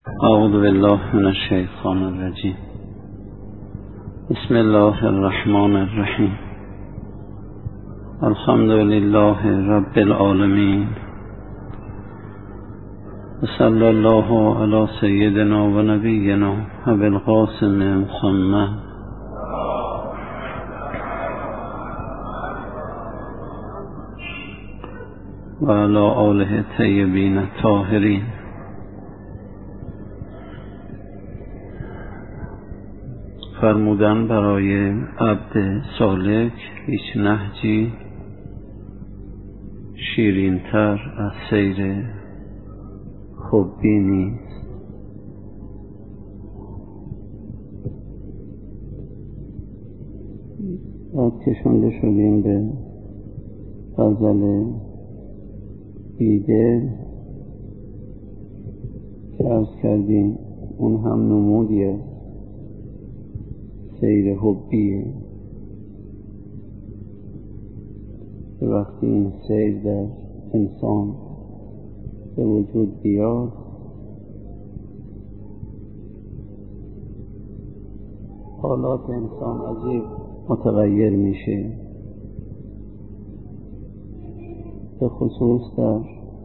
اعوذ بالله من الشیطان الرجیم. بسم الله الرحمن الرحیم. الحمد لله رب العالمین و صلی الله علی سیدنا و نبینا ابی القاسم محمد و علی آله الطیبین الطاهرین. فرمودن برای عبد سالک هیچ نهجی شیرین‌تر از سیر حبی نیست. کشنده شدیم به غزل بیدل که عرض کردیم اون هم نمودیه سیر حبیه که وقتی این سیر در انسان به وجود بیاد حالات انسان عجیب متغیر میشه، به خصوص در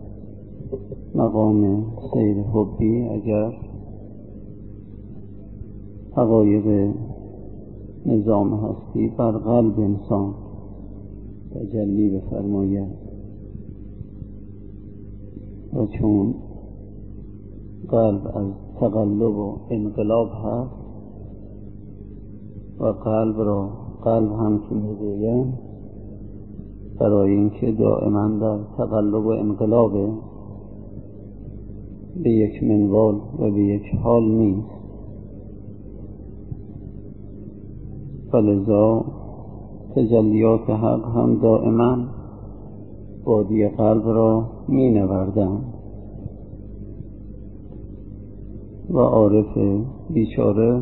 مقام سیر حبی اگر حقایق نظام هستی بر قلب انسان تجلی بفرماید و چون قلب از تقلب و انقلاب هست و قلب هم که میگویم برای اینکه دائما در تقلب و انقلاب به یک منوال و به یک حال نیست، فلذا تجلیات حق هم دائما وادی قلب را می نوردن و عارف بیچاره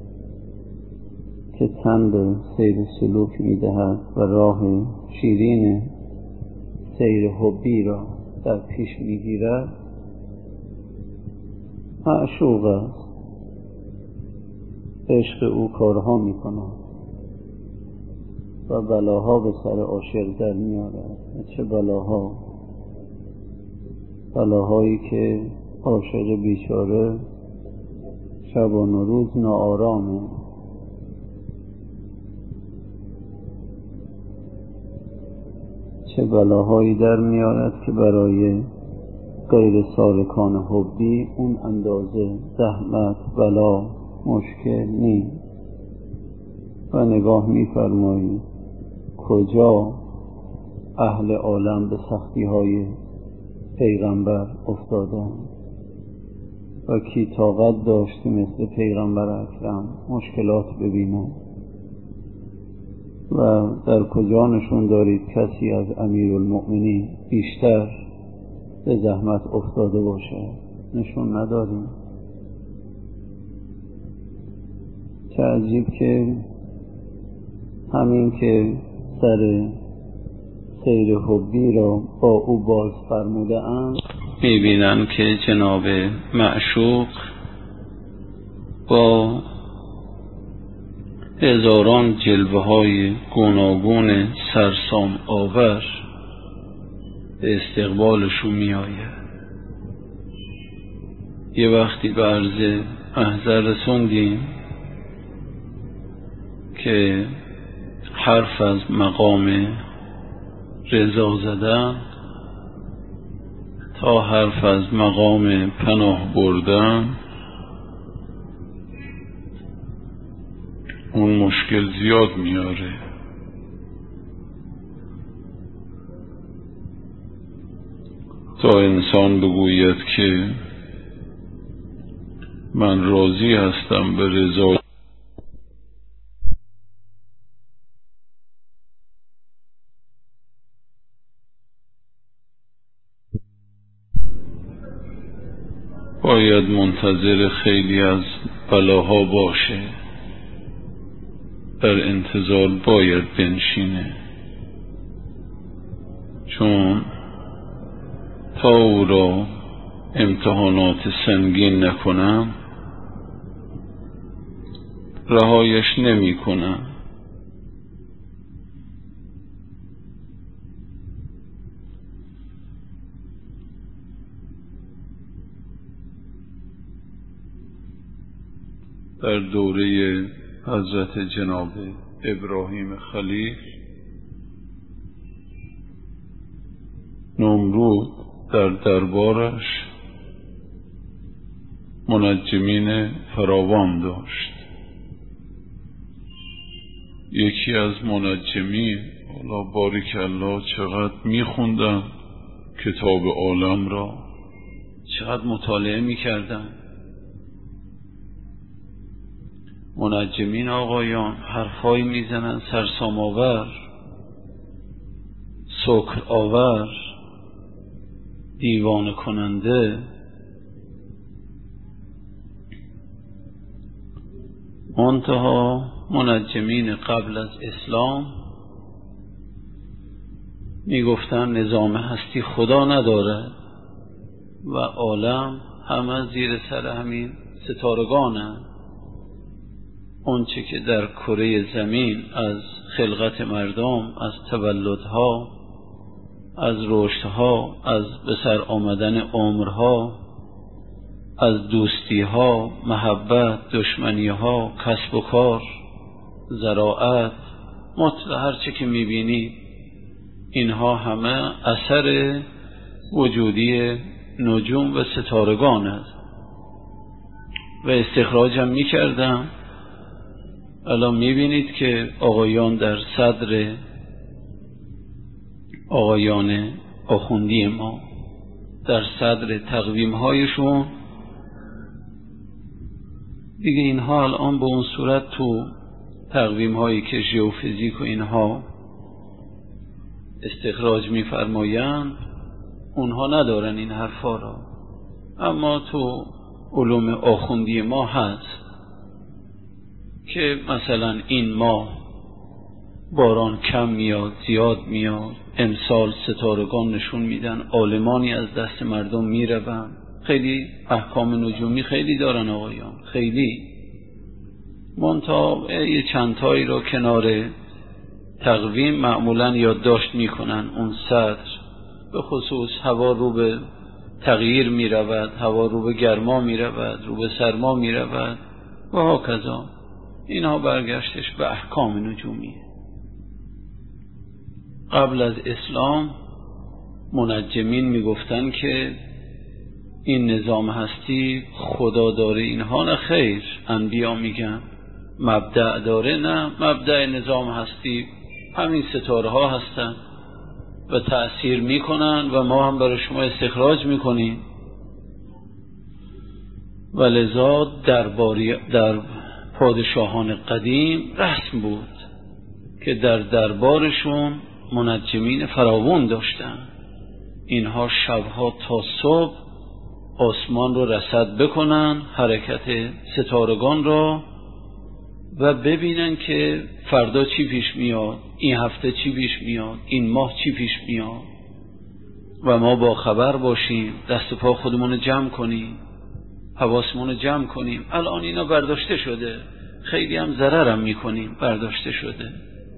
که تن به سیر سلوک می دهد و راه شیرین سیر حبی را در پیش می گیرد معشوق است، عشق او کارها می کند و بلاها به سر عاشق در می آرد. چه بلاهایی که عاشق بیچاره شبان و روز ناآرامه. چه بلاهایی در می آرد که برای غیر سالکان حبی اون اندازه زحمت بلا مشکل نیست. و نگاه می فرمایید کجا اهل عالم به سختی های پیغمبر افتادن و کی طاقت داشت مثل پیغمبر اکرم مشکلات ببینن و در کجا نشون دارید کسی از امیرالمؤمنین بیشتر به زحمت افتاده باشه؟ نشون نداریم. چه عجیب که همین که سر سیر حبی را با او باز فرموده اند میبینن که جناب معشوق با هزاران جلوه های گوناگون سرسام آور به استقبالشون می آید. یه وقتی به عرض محضر رسوندیم که حرف از مقام رضا زدن تا حرف از مقام پناه بردن اون مشکل زیاد میاره. تا انسان بگوید که من راضی هستم به رضا باید منتظر خیلی از بلاها باشه، در انتظار باید بنشینه، چون تا او را امتحانات سنگین نکنم رهایش نمی کنم. در دوره حضرت جناب ابراهیم خلیل، نمرود در دربارش منجمین فراوان داشت. یکی از منجمین، والا باریک الله، چقدر میخوندن کتاب عالم را، چقدر مطالعه میکردن. منجمین آقایان حرفایی میزنن سرسام آور، سکر آور، دیوانه کننده. منتها منجمین قبل از اسلام میگفتن نظام هستی خدا نداره و عالم همه زیر سر همین ستارگانه. اون چه که در کره زمین از خلقت مردم، از تولدها، از رشدها، از به سر آمدن عمرها، از دوستیها، محبت، دشمنیها، کسب و کار، زراعت، مطلق هر چه که میبینی، اینها همه اثر وجودی نجوم و ستارگان است و استخراجم میکردم. الان میبینید که آقایان در صدر آقایان آخوندی ما، در صدر تقویم هایشون دیگه، اینها الان به اون صورت تو تقویم هایی که ژئوفیزیک و اینها استخراج میفرمایند، اونها ندارن این حرفا را، اما تو علوم آخوندی ما هست که مثلا این ماه باران کم میاد، زیاد میاد، امسال ستارگان نشون میدن، عالمانی از دست مردم میروند. خیلی احکام نجومی خیلی دارن آقایان، خیلی. منتها یه چندتایی را کنار تقویم معمولا یادداشت میکنن. اون صدر به خصوص هوا رو به تغییر میرود، هوا رو به گرما میرود، رو به سرما میرود و هاکذا. اینها برگشتش به احکام نجومیه. قبل از اسلام منجمین میگفتن که این نظام هستی خدا داره، اینها نه خیر. انبیا میگن مبدأ داره، نه، مبدأ نظام هستی همین ستاره ها هستن و تأثیر میکنن و ما هم برای شما استخراج میکنیم. و لذا در پادشاهان قدیم رسم بود که در دربارشون منجمین فراوان داشتن. اینها شبها تا صبح آسمان رو رصد بکنن، حرکت ستارگان را، و ببینن که فردا چی پیش میاد، این هفته چی پیش میاد، این ماه چی پیش میاد، و ما با خبر باشیم، دست پا خودمون جمع کنیم، حواسمون جمع کنیم. الان اینا برداشته شده، خیلی هم ضررم میکنیم، برداشته شده.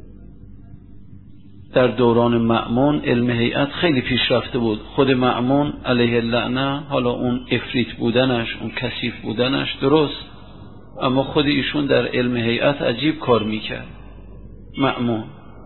در دوران مأمون علم هیئت خیلی پیشرفته بود. خود مأمون علیه اللعنه، حالا اون افریت بودنش، اون کثیف بودنش درست، اما خود ایشون در علم هیئت عجیب کار میکرد مأمون.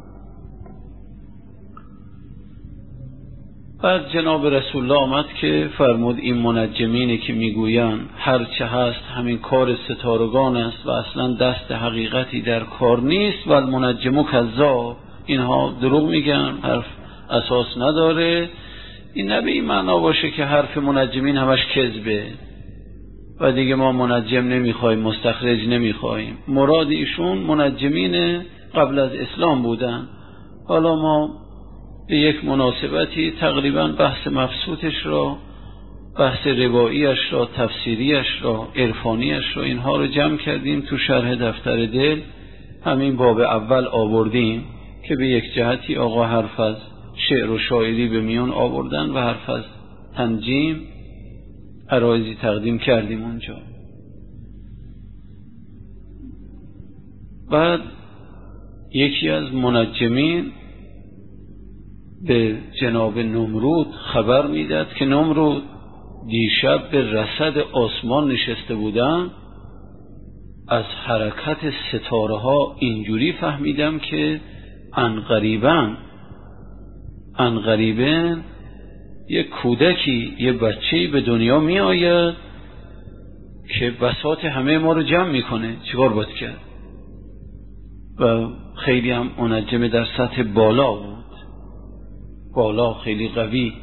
بعد جناب رسول الله آمد که فرمود این منجمینی که میگوین هر چه هست همین کار ستارگان است و اصلا دست حقیقتی در کار نیست، و المنجم کذاب، اینها دروغ میگن، حرف اساس نداره. این نه به این معنا باشه که حرف منجمین همش کذبه و دیگه ما منجم نمیخوایم، مستخرج نمیخوایم. مراد ایشون منجمین قبل از اسلام بودن. حالا ما به یک مناسبتی تقریبا بحث مبسوطش را، بحث رواییش را، تفسیریش را، عرفانیش را، اینها رو جمع کردیم تو شرح دفتر دل. همین باب اول آوردیم که به یک جهتی آقا حرف از شعر و شاعری به میان آوردن و حرف از تنجیم عرایزی تقدیم کردیم اونجا. بعد یکی از منجمین به جناب نمرود خبر میداد که نمرود دیشب به رصد آسمان نشسته بودم، از حرکت ستاره ها اینجوری فهمیدم که انقریبن یک کودکی، یک بچه‌ای به دنیا می آید که بساط همه ما رو جمع میکنه. چیکار باید کرد؟ و خیلی هم منجم در سطح بالا بود، بالا خیلی قوی.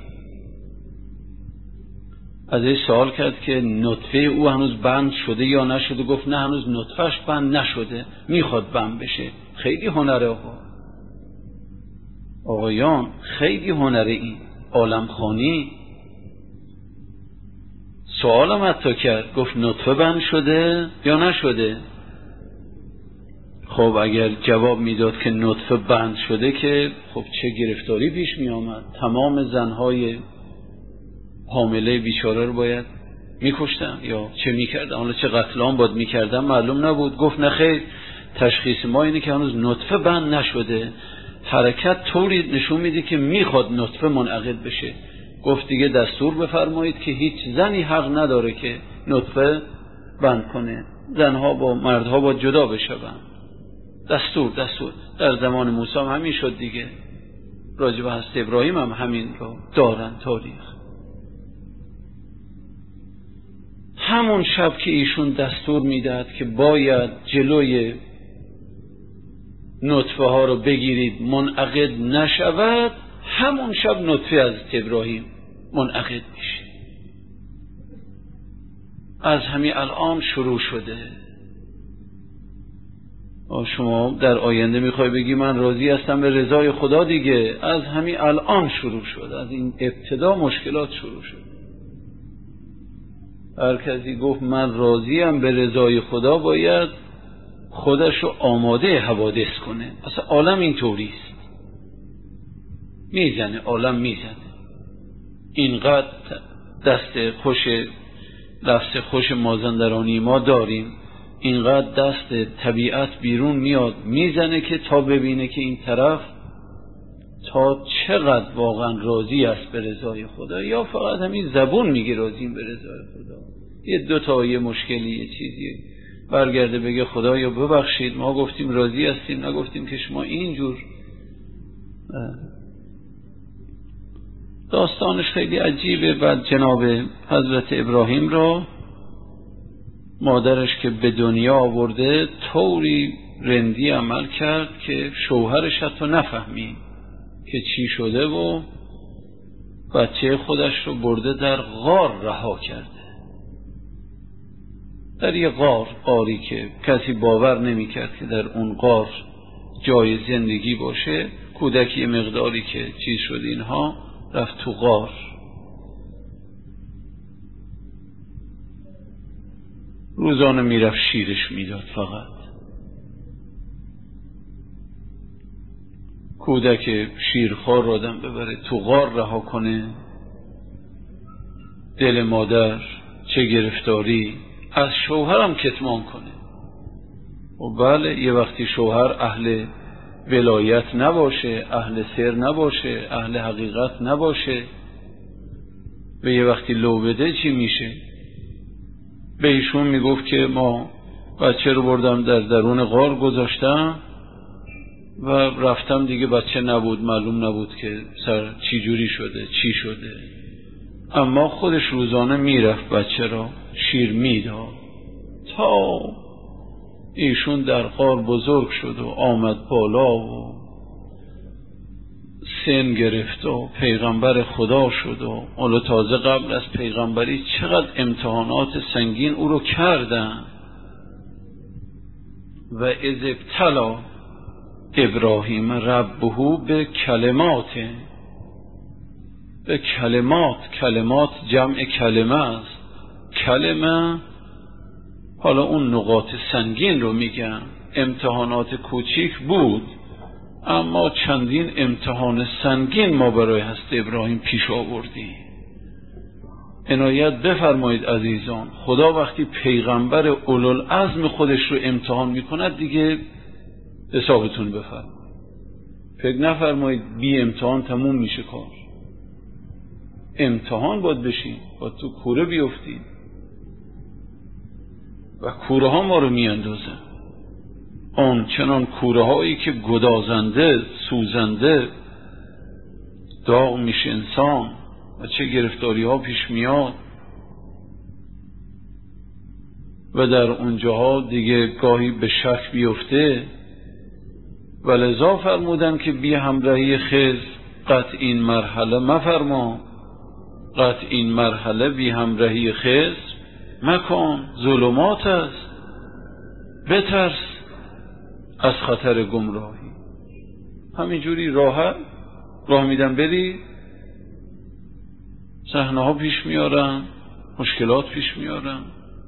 ازش سوال کرد که نطفه او هنوز بند شده یا نشده؟ گفت نه، هنوز نطفهش بند نشده، میخواد بند بشه. خیلی هنره آقایان، خیلی هنره این عالمخوانی. سوالم حتی کرد، گفت نطفه بند شده یا نشده؟ خب اگر جواب میداد که نطفه بند شده که خب چه گرفتاری پیش می آمد؟ تمام زنهای حامله بیچاره رو باید میکشتن یا چه میکردن؟ حالا چه قتل عام باید میکردن معلوم نبود. گفت نه خیر، تشخیص ما اینه که هنوز نطفه بند نشده، حرکت طوری نشون میده که میخواد نطفه منعقد بشه. گفت دیگه دستور بفرمایید که هیچ زنی حق نداره که نطفه بند کنه، زنها با مردها با جدا بشون. دستور در زمان موسی هم همین شد دیگه، راجع به حضرت ابراهیم هم همین رو دارن تاریخ. همون شب که ایشون دستور میداد که باید جلوی نطفه ها رو بگیرید منعقد نشود، همون شب نطفه حضرت ابراهیم منعقد میشه. از همین الان شروع شده. شما در آینده میخوای بگی من راضی هستم به رضای خدا دیگه، از همین الان شروع شد، از این ابتدا مشکلات شروع شد. هر کسی گفت من راضیم به رضای خدا باید خودشو آماده حوادث کنه. اصلا عالم این طوریست، میزنه، عالم میزنه. اینقدر دست خوش، لفظ خوش مازندرانی ما داریم، اینقدر دست طبیعت بیرون میاد میزنه که تا ببینه که این طرف تا چقدر واقعا راضی است به رضای خدا، یا فقط همین زبون میگه راضیم به رضای خدا. یه دوتا یه مشکلی یه چیزی برگرده بگه خدایا ببخشید ما گفتیم راضی هستیم، نگفتیم که شما اینجور. داستانش خیلی عجیبه. بعد جناب حضرت ابراهیم را مادرش که به دنیا آورده طوری رندی عمل کرد که شوهرش حتی نفهمید که چی شده و بچه خودش رو برده در غار رها کرده. در یه غاری که کسی باور نمی کرد که در اون غار جای زندگی باشه. کودکی مقداری که چیز شد اینها رفت تو غار. روزانه میرفت شیرش میداد. فقط کودک شیرخوار رو آدم ببره تو غار رها کنه، دل مادر چه گرفتاری، از شوهرم کتمان کنه. و بله یه وقتی شوهر اهل ولایت نباشه، اهل سر نباشه، اهل حقیقت نباشه و یه وقتی لو بده چی میشه؟ به ایشون میگفت که ما بچه رو بردم در درون غار گذاشتم و رفتم دیگه بچه نبود، معلوم نبود که سر چی جوری شده چی شده. اما خودش روزانه میرفت بچه را شیر میداد تا ایشون در غار بزرگ شد و آمد بالا و سن گرفت و پیغمبر خدا شد. و حالا تازه قبل از پیغمبری چقدر امتحانات سنگین او رو کردن. و اذ ابتلی ابراهیم ربه به کلمات جمع کلمه است. کلمه حالا اون نقاط سنگین رو میگم. امتحانات کوچیک بود اما چندین امتحان سنگین ما برای حضرت ابراهیم پیش آوردیم. عنایت بفرمایید عزیزان، خدا وقتی پیغمبر اولوالعزم خودش رو امتحان میکند دیگه حسابتون بفرمایید. فکر نفرمایید بی امتحان تموم میشه کار. امتحان باید بشین، باید تو کوره بیفتیم و کوره ها ما رو میاندازن. آن چنان کوره هایی که گدازنده، سوزنده، داغ میشه انسان و چه گرفتاری ها پیش میاد و در اونجاها دیگه گاهی به شک بیفته. و لذا فرمودن که بی همراهی خضر قطع این مرحله مفرما، قطع این مرحله بی همراهی خضر مکن، ظلمات است، بترس از خطر گمراهی. همینجوری راه میدن بری، صحنه ها پیش میارن، مشکلات پیش میارن،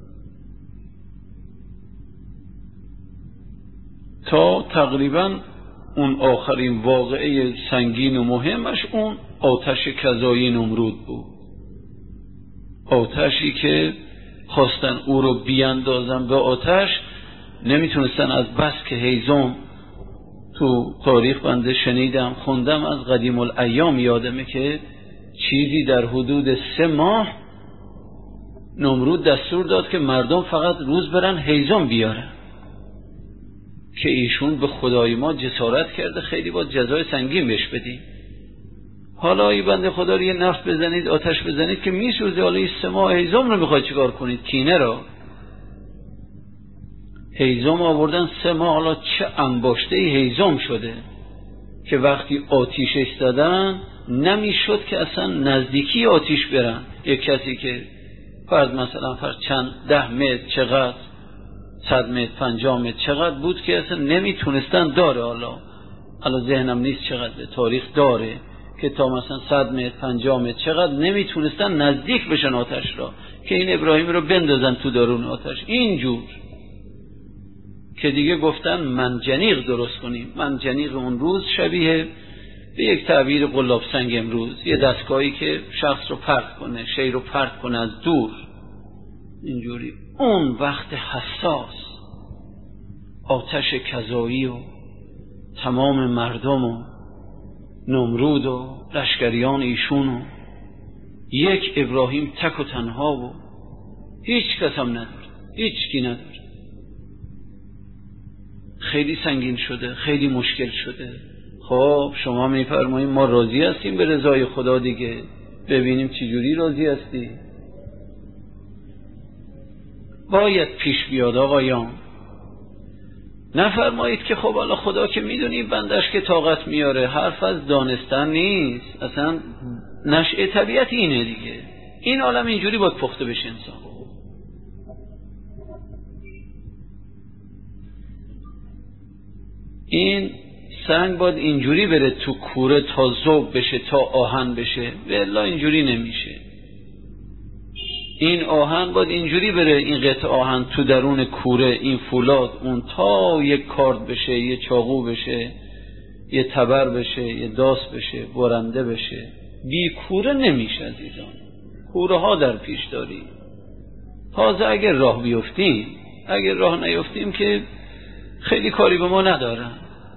تا تقریبا اون آخرین واقعه سنگین و مهمش اون آتش کذایی نمرود بود. آتشی که خواستن او رو بیاندازن به آتش، نمیتونستن از بس که هیزم، تو تاریخ بنده شنیدم خوندم از قدیم الایام یادمه که چیزی در حدود 3 ماه نمرود دستور داد که مردم فقط روز برن هیزم بیارن، که ایشون به خدای ما جسارت کرده خیلی با جزای سنگین بهش بدیم. حالا ای بنده خدا رو یه نفت بزنید، آتش بزنید که میسوزه، حالا این 3 ماه هیزم رو میخواید چیکار کنید؟ کینه رو هیزم آوردن 3 ماه، حالا چه انباشته هیزم شده که وقتی آتیشش زدن نمیشد که اصلا نزدیکی آتیش برن. یک کسی که فرض مثلا چند 10 متر چقدر، 100 متر 50 متر چقدر بود که اصلا نمیتونستن، داره حالا ذهنم نیست چقدر، تاریخ داره که تا مثلا 100 متر 50 متر چقدر نمیتونستن نزدیک بشن آتش را، که این ابراهیم رو بندازن تو درون آتش. اینجور که دیگه گفتن منجنیق درست کنیم. منجنیق اون روز شبیه به یک تعبیر قلاب سنگ امروز، یه دستگاهی که شخص رو پرت کنه، شی رو پرت کنه از دور، اینجوری. اون وقت حساس آتش کذایی و تمام مردم و نمرود و لشکریان ایشون و یک ابراهیم تک و تنها و هیچ کس هم نداره، هیچ کی نداره. خیلی سنگین شده، خیلی مشکل شده. خب شما میفرمایید ما راضی هستیم به رضای خدا دیگه، ببینیم چجوری راضی هستی. باید پیش بیاد آقایان. نفرمایید که خب حالا خدا که میدونی بندش که طاقت میاره، حرف از دانستن نیست، اصلا نشأه طبیعت اینه دیگه. این عالم اینجوری باید پخته بشه انسان. این سنگ باید اینجوری بره تو کوره تا ذوب بشه، تا آهن بشه، والله اینجوری نمیشه. این آهن باید اینجوری بره، این قطعه آهن تو درون کوره، این فولاد اون تا یک کارد بشه، یه چاقو بشه، یه تبر بشه، یه داس بشه، برنده بشه. بی کوره نمیشه عزیزان. کوره ها در پیش داری. تازه اگر راه بیفتیم، اگر راه نیفتیم که خیلی کاری به ما ندارن،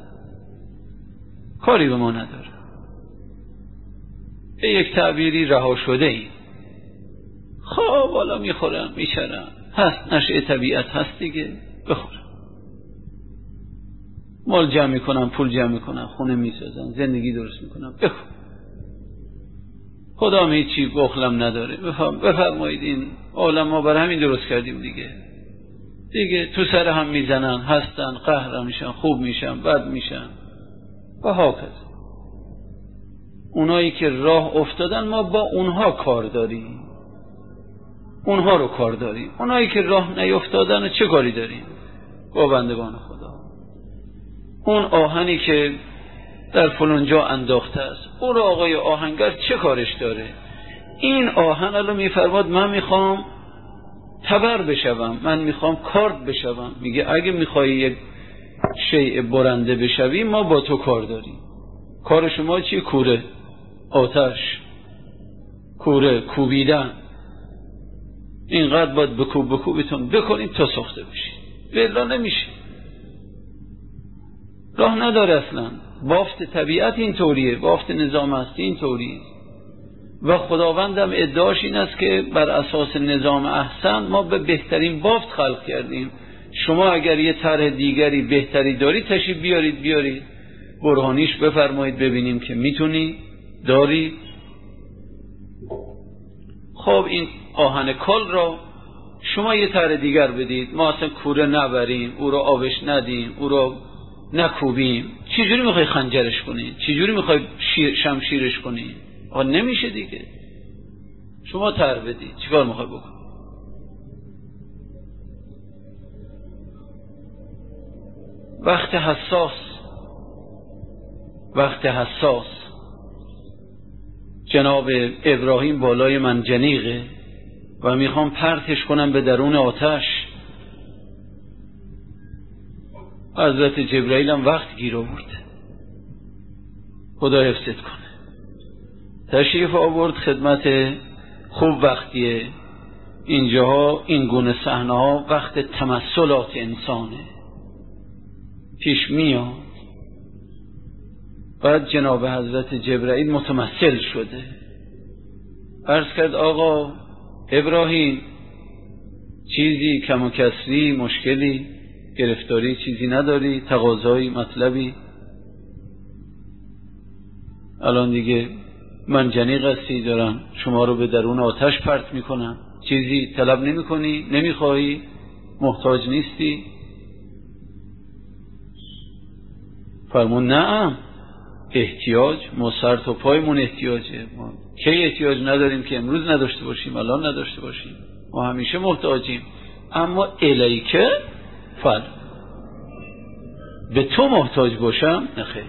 کاری به ما ندارن. به یک تعبیری رها شده ای. خب حالا میخورم میچرم، هست نشأه طبیعت هست دیگه، بخورم. مال جمع میکنم، پول جمع میکنم، خونه میسازم، زندگی درست میکنم، بخورم. خدا هیچی بخلم نداره. بفرمایید این عالم ما بر همین درست کردیم دیگه تو سر هم میزنن، هستن، قهر میشن، خوب میشن، بد میشن و هاکذا. اونایی که راه افتادن ما با اونها کار داریم، اونها رو کار داریم. اونایی که راه نیفتادن چه کاری داریم با بندگان خدا؟ اون آهنی که در فلان جا انداخته است، اون آقای آهنگر چه کارش داره؟ این آهن الان میفرماد من میخوام تبر بشوم، من میخوام کارد بشوم. میگه اگه میخوای یک شیء برنده بشوی ما با تو کار داریم. کار شما چیه؟ کوره، آتش، کوره، کوبیدن. اینقدر باید بکوبتون بکنید تا ساخته بشید، ولی نمیشه، راه نداره اصلا. بافت طبیعت این طوریه، بافت نظام هستی این طوریه و خداوندم ادعاش این است که بر اساس نظام احسن ما به بهترین بافت خلق کردیم. شما اگر یه طرح دیگری بهتری دارید تشریف بیارید برهانیش بفرمایید ببینیم که میتونی داری. خب این آهن کل را شما یه طرح دیگر بدید، ما اصلا کوره نبریم، او را آبش ندیم، او را نکوبیم، چجوری میخوای خنجرش کنی؟ چجوری میخوای شمشیرش کنی؟ نمیشه دیگه. شما طرح بدید، چیکار میخوای بکن؟ وقت حساس جناب ابراهیم بالای منجنیقه و میخوام پرتش کنم به درون آتش. حضرت جبرائیل هم وقت گیر آورد، خدا حفظت کنه، تشریف آورد خدمت. خوب وقتیه اینجاها، این گونه صحنه ها وقت تمثلات انسانه، پیش میاد. بعد جناب حضرت جبرائیل متمثل شده، عرض کرد آقا ابراهیم چیزی کم و کسری، مشکلی، گرفتاری چیزی نداری، تقاضایی، مطلبی؟ الان دیگه منجنیق هستی، دارم شما رو به درون آتش پرت میکنم، چیزی طلب نمی کنی؟ نمیخواهی؟ محتاج نیستی؟ فرمون نعم، احتیاج، ما سر تا پایمون احتیاجه، ما کی احتیاج نداریم که امروز نداشته باشیم، الان نداشته باشیم، ما همیشه محتاجیم. اما الیکه فل، به تو محتاج باشم؟ نخیر.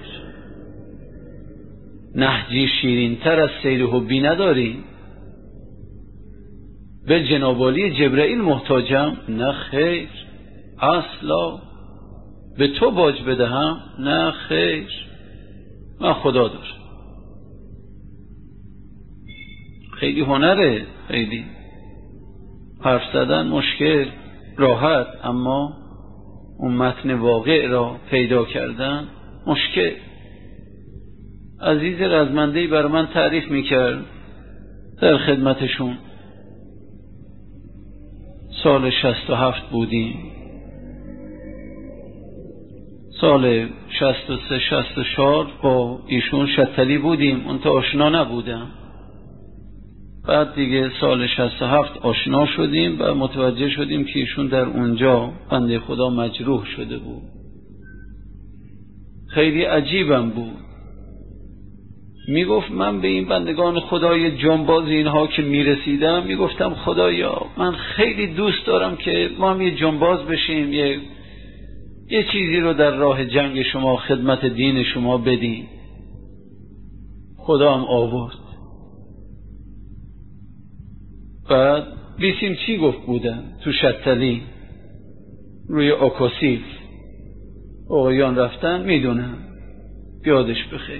نهجی شیرین تر از سیر حبی نداری؟ به جنابالی جبرائیل محتاجم؟ نخیر اصلا. به تو باج بدهم؟ نخیر، من خدا دارم. خیلی هنره، خیلی حرف زدن مشکل، راحت، اما اون متن واقع را پیدا کردن مشکل. عزیز رزمندهی بر من تعریف میکرد در خدمتشون، سال 67 بودیم، سال 63 64 با ایشون شتلی بودیم، اون تا آشنا نبودم. بعد دیگه سال 67 آشنا شدیم و متوجه شدیم که ایشون در اونجا بنده خدا مجروح شده بود. خیلی عجیبم بود. میگفت من به این بندگان خدای جنباز اینها که میرسیدم میگفتم خدایا من خیلی دوست دارم که ما هم یه جنباز بشیم، یه چیزی رو در راه جنگ شما، خدمت دین شما بدیم. خدا هم آورد. بعد بیسیم چی گفت بودن تو شتلی روی آکاسیف، آقایان رفتن، میدونم، یادش بخیر.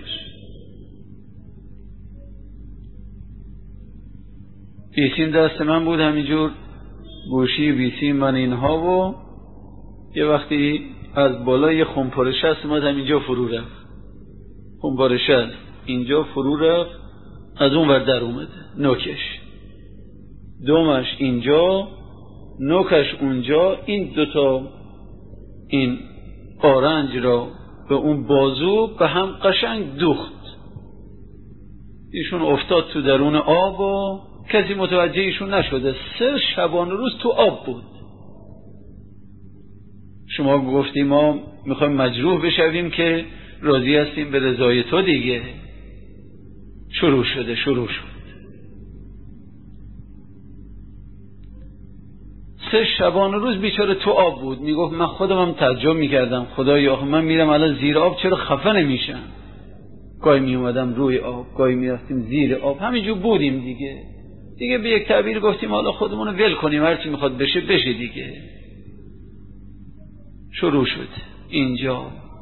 بیسیم دست من بود همینجور، گوشی بیسیم من اینها، و یه وقتی از بالا یه خمپاره هست اومد همینجا فرو رفت، خمپاره هست اینجا فرو رفت، از اون ور در اومده، نوکش دومش اینجا، نوکش اونجا، این دوتا این آرنج را به اون بازو به هم قشنگ دوخت. ایشون افتاد تو درون آب و کسی متوجه ایشون نشده. 3 شبانه روز تو آب بود. شما گفتیم ما میخوایم مجروح بشویم که راضی هستیم به رضای تو دیگه. شروع شد. 3 شبانه روز بیچاره تو آب بود. میگفت من خودم هم تعجب میکردم، خدایا من میرم الان زیر آب چرا خفه نمیشم؟ گاهی میومدم روی آب، گاهی میرفتیم زیر آب، همینجور بودیم دیگه به یک تعبیر گفتیم حالا خودمون رو ول کنیم، هرچی میخواد بشه دیگه. شروع شد اینجا.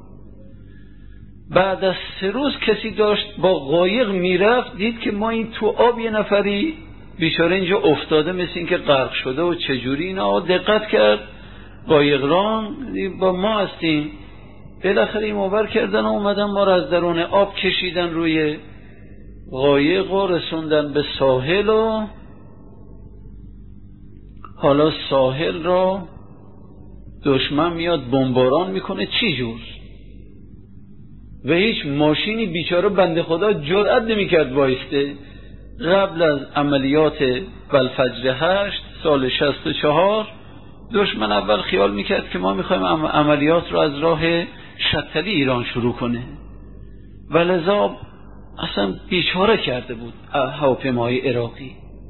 بعد از 3 روز کسی داشت با قایق میرفت، دید که ما این تو آب یه نفری بیچاره اینجا افتاده مثل این که غرق شده و چجوری. اینا دقت کرد با اقرام با ما هستیم. بالاخره این موبر کردن و اومدن ما را از درون آب کشیدن روی قایق و رسوندن به ساحل و حالا ساحل را دشمن میاد بمباران میکنه. چی جور؟ و هیچ ماشینی بیچاره بنده خدا جرئت نمیکرد وایسته. قبل از عملیات بلفجر 8 سال 64 دشمن اول خیال میکرد که ما میخوایم عملیات رو از راه شتلی ایران شروع کنه و لذا اصلا بیچاره کرده بود هواپیماهای عراقی.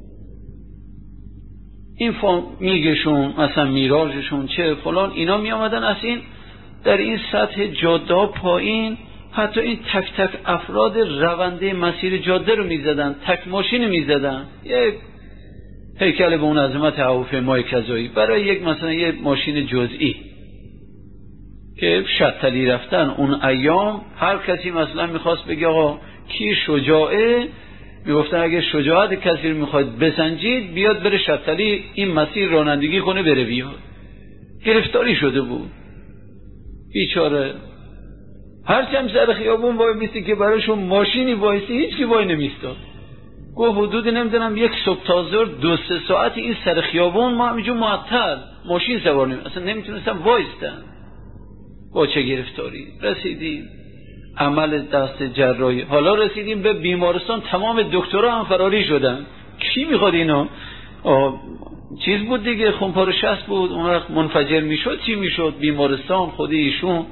این میگشون مثلا میراژشون چه فلان اینا می آمدن از این در این سطح جاده ها پایین، حتی این تک تک افراد رونده مسیر جاده رو میزدن، تک ماشین میزدن. یک هیکل به اون عظمت هواپیمای کذایی برای یک مثلا یک ماشین جزئی که شتلی رفتن اون ایام. هر کسی مثلا میخواست بگه آقا کی شجاعه، میگفتن اگه شجاعت کسی رو میخواید بسنجید بیاد بره شتلی این مسیر رانندگی کنه بره بیاد. گرفتاری شده بود بیچاره. هرچند سر خیابون وای میستی که برایشون ماشینی وایسی هیچ کی وای نمیستاد. گفت حدود نمیدونم یک صبح تا ظهر 2-3 ساعت این سر خیابون ما همینجور معطل ماشین سوار نمیم اصلا نمیتونستم وایستن. با چه گرفتاری رسیدیم عمل دست جراحی. حالا رسیدیم به بیمارستان، تمام دکترها هم فراری شدن. کی میخواد اینو؟ چیز بود دیگه، خونپاره شست بود. اون وقت منفجر میشد چی میشد؟ بیمارستان خودی ایشون.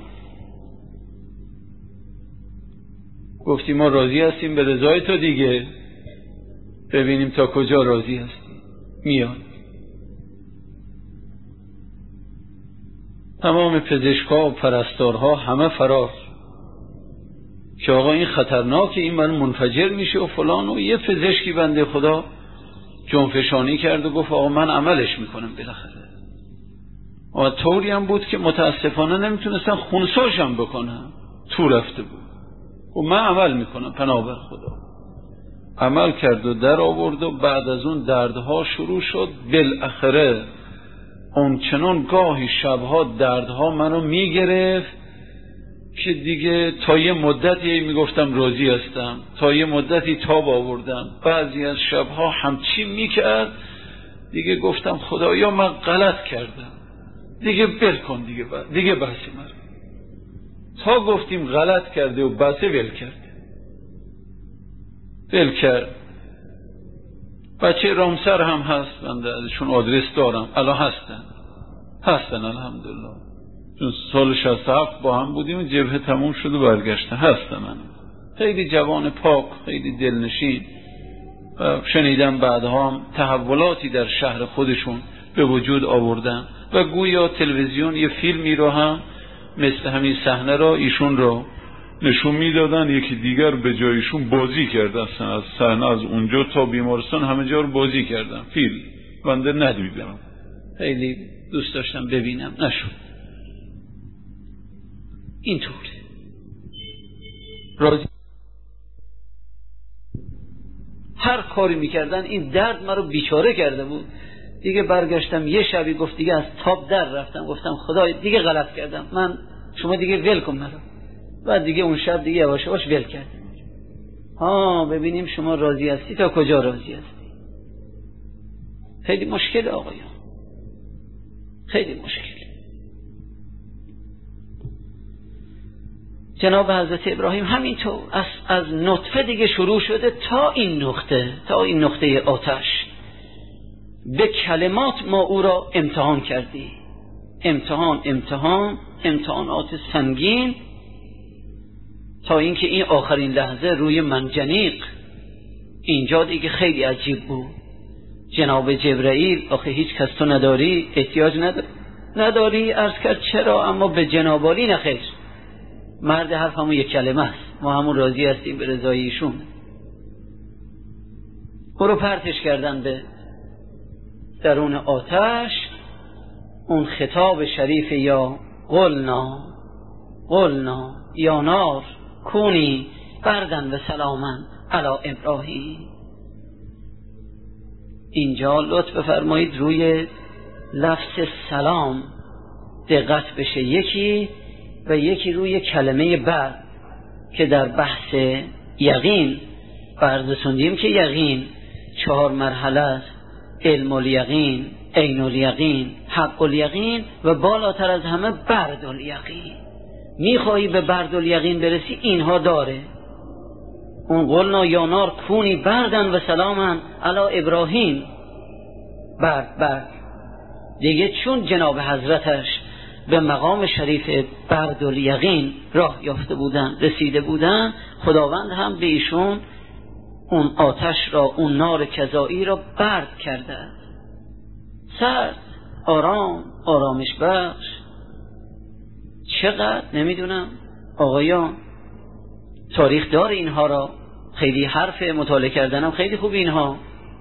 گفتیم ما راضی هستیم به رضای تو دیگه، ببینیم تا کجا راضی هستی. میاد تمام پزشکا و پرستارها همه فرار که آقا این خطرناکه، این من منفجر میشه و فلان. و یه پزشکی بنده خدا جنفشانی کرد و گفت آقا من عملش میکنم. بالاخره و طوری هم بود که متاسفانه نمیتونستن خونساشم بکنم، تو رفته بود. و من عمل میکنم پناه بر خدا. عمل کرد و در آورد و بعد از اون دردها شروع شد. بالاخره اون چنان گاهی شبها دردها منو میگرفت که دیگه تا یه مدتی میگفتم راضی هستم، تا یه مدتی تاب آوردم. بعضی از شبها همچی میکرد دیگه گفتم خدایا من غلط کردم دیگه بل کن دیگه بحث من. تا گفتیم غلط کرده و بسه ول کرد. بچه رامسر هم هست، من ازشون آدرس دارم، الان هستن الحمدلله. چون سال 67 با هم بودیم، جبهه تموم شد و برگشته هستن. خیلی جوان پاک، خیلی دلنشین. شنیدم بعدها هم تحولاتی در شهر خودشون به وجود آوردن و گویا تلویزیون یه فیلمی رو هم مثل همین صحنه را ایشون رو نشون میدادن، یکی دیگر به جایشون بازی کرد. اصلا از صحنه از اونجا تا بیمارستان همه جا رو بازی کردن. فیلم بنده ندیدم، خیلی دوست داشتم ببینم، نشد. اینطور راضی هر کاری میکردن. این درد مرا بیچاره کرده بود دیگه. برگشتم یه شبی گفت دیگه از تاب در رفتم، گفتم خدای دیگه غلط کردم، من شما دیگه ول کن مرا. بعد دیگه اون شب دیگه یواش یواش ول کردم. ببینیم شما راضی هستی تا کجا راضی هستی. خیلی مشکل آقایان، خیلی مشکل. جناب حضرت ابراهیم همینطور از نطفه دیگه شروع شده تا این نقطه آتش. به کلمات ما او را امتحان کردی، امتحانات سنگین، تا اینکه این آخرین لحظه روی منجنیق. اینجا دیگه خیلی عجیب بود. جناب جبرائیل آخه هیچ کس تو نداری، احتیاج نداری. عرض کرد چرا؟ اما به جنابالی نخیر، مرد حرف همون یک کلمه است، ما همون راضی هستیم به رضای ایشون. برو پرتش کردن به درون آتش. اون خطاب شریف یا قلنا یا نار کونی بردن و سلامن علی ابراهیم. اینجا لطف بفرمایید روی لفظ سلام دقت بشه، یکی و یکی روی کلمه بعد که در بحث یقین عرض سندیم که یقین 4 مرحله است: علم الیقین، عین الیقین، حق الیقین و بالاتر از همه برد الیقین. میخوایی به برد الیقین برسی اینها داره. اون قلنا یا نار کونی بردن و سلامن علی ابراهیم، برد دیگه. چون جناب حضرتش به مقام شریف برد الیقین راه یافته بودن، رسیده بودن، خداوند هم به ایشون اون آتش را، اون نار کذایی را برد کرده، سرد، آرامش بخش. چقدر نمیدونم آقایان تاریخ داره اینها را، خیلی حرف مطالعه کردنم خیلی خوب اینها،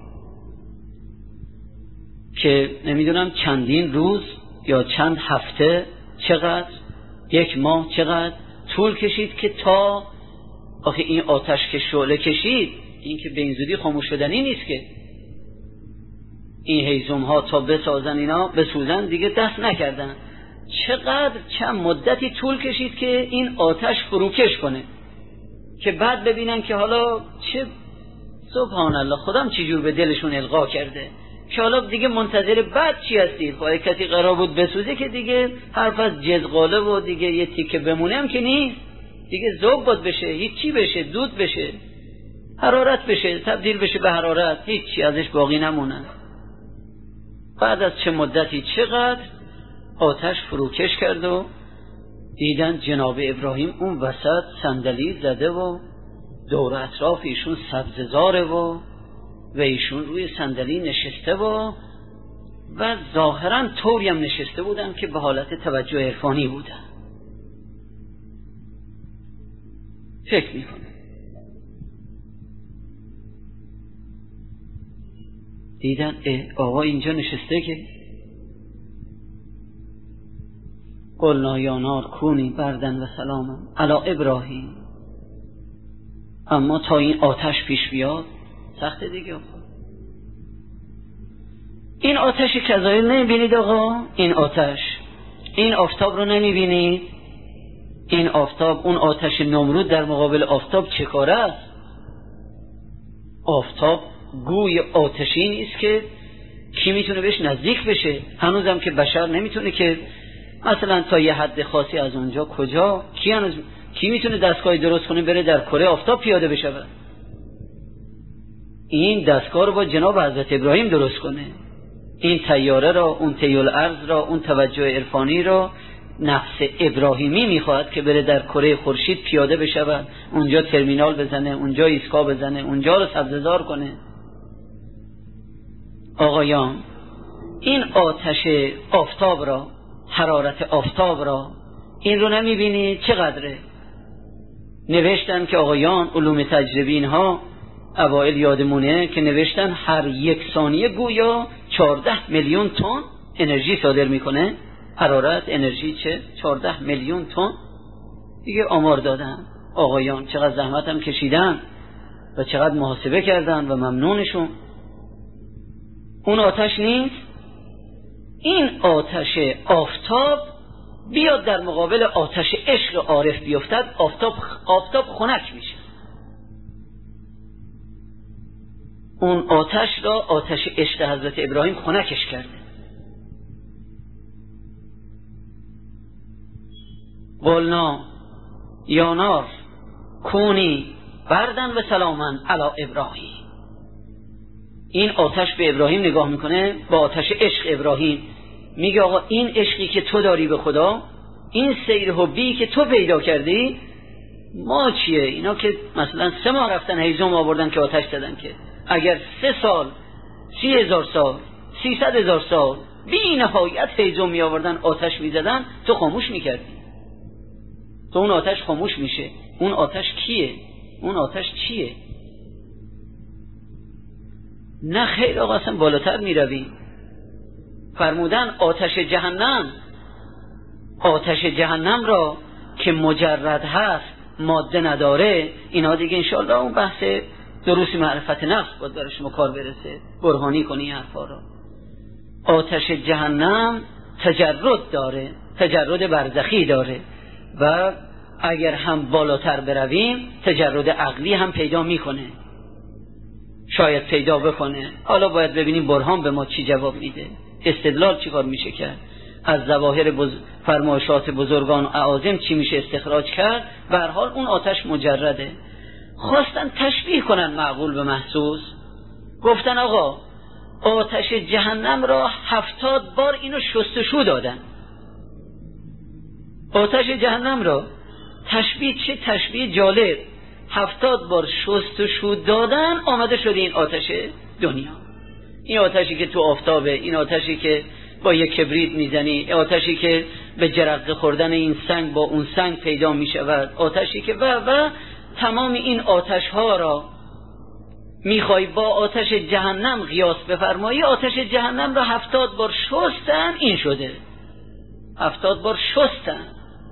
که نمیدونم چندین روز یا چند هفته، چقدر 1 ماه چقدر طول کشید که تا آخه این آتش که شعله کشید، این که به این زودی خاموش شدنی نیست که این هیزم ها تا بسازن اینا بسوزن دیگه دست نکردن. چند مدتی طول کشید که این آتش فروکش کنه، که بعد ببینن که حالا چه سبحان الله خودم چی جور به دلشون القا کرده که حالا دیگه منتظر بعد چی هستید؟ خواهی کسی قرار بود بسوزه که دیگه حرف از جزغاله و دیگه یه تیکه بمونه هم که نیست دیگه، ذوب بود بشه، هیچی بشه، دود بشه، حرارت بشه، تبدیل بشه به حرارت، هیچی ازش باقی نمونه. بعد از چه مدتی چقدر آتش فروکش کرد و دیدن جناب ابراهیم اون وسط صندلی زده و دور اطراف ایشون سبززاره و ایشون روی صندلی نشسته و ظاهرا طوری هم نشسته بودن که به حالت توجه عرفانی بودن. فکر میکنه دیدن آقا اینجا نشسته که قلنا یا نار کونی بردن و سلامن علی ابراهیم، اما تا این آتش پیش بیاد سخته دیگه. این آتش کذایی نمیبینید آقا؟ این آتش، این آفتاب رو نمیبینید؟ این آفتاب، اون آتش نمرود در مقابل آفتاب چه کاره است؟ آفتاب گوی آتشی نیست که کی میتونه بهش نزدیک بشه. هنوزم که بشر نمیتونه که مثلا تا یه حد خاصی از اونجا کجا، کی میتونه دستگاهی درست کنه بره در کره آفتاب پیاده بشه؟ این دستگاه رو با جناب حضرت ابراهیم درست کنه. این طیاره را، اون طیل ارض را، اون توجه عرفانی را نفس ابراهیمی میخواهد که بره در کره خورشید پیاده بشه و اونجا ترمینال بزنه، اونجا ایستگاه بزنه، اونجا رو سبززار کنه. آقایان این آتش آفتاب را، حرارت آفتاب را، این رو نمیبینید چقدره؟ نوشتن که آقایان علوم تجربی ها اوائل یادمونه که نوشتن هر 1 ثانیه گویا 14 میلیون تن انرژی صادر میکنه. حرارت انرژی چه 14 میلیون تن دیگه آمار دادن. آقایان چقدر زحمت هم کشیدن و چقدر محاسبه کردن و ممنونشون. اون آتش نیست؟ این آتش آفتاب بیاد در مقابل آتش عشق عارف بیفتد، آفتاب خنک میشه. اون آتش را، آتش عشق حضرت ابراهیم خنکش کرده. قلنا یا نار کونی بردن و سلامن علی ابراهیم. این آتش به ابراهیم نگاه میکنه با آتش عشق ابراهیم، میگه آقا این عشقی که تو داری به خدا، این سیر حبی که تو پیدا کردی، ما چیه؟ اینا که مثلا 3 ماه رفتن هیزم آوردن که آتش زدن، که اگر 3 سال 30,000 سال 300,000 سال بی نهایت هیزم می آوردن آتش می زدن، تو خاموش می کردی. تو اون آتش خاموش میشه. اون آتش کیه؟ اون آتش چیه؟ نه خیر آقا اصلا بالاتر می رویم. فرمودن آتش جهنم را که مجرد هست، ماده نداره، اینا دیگه انشاءالله اون بحث دروس معرفت نفس باید برای شما کار برسه، برهانی کنی این حرفا رو. آتش جهنم تجرد داره، تجرد برزخی داره و اگر هم بالاتر برویم تجرد عقلی هم پیدا میکنه، شاید پیدا بکنه. حالا باید ببینیم برهان به ما چی جواب میده، استدلال چی کار میشه کرد، از ظواهر فرمایشات بزرگان و اعاظم چی میشه استخراج کرد. به هر حال اون آتش مجرده. خواستن تشبیه کنن معقول به محسوس، گفتن آقا آتش جهنم را 70 بار اینو شستشو دادن. آتش جهنم را تشبیه، چه تشبیه جالب، 70 بار شستشو دادن آمده شده این آتش دنیا. این آتشی که تو آفتابه، این آتشی که با یک کبریت میزنی، این آتشی که به جرقه خوردن این سنگ با اون سنگ پیدا میشود، آتشی که و تمام این آتش ها را میخوای با آتش جهنم قیاس بفرمایی. آتش جهنم را 70 بار شستن، این شده 70 بار شستن.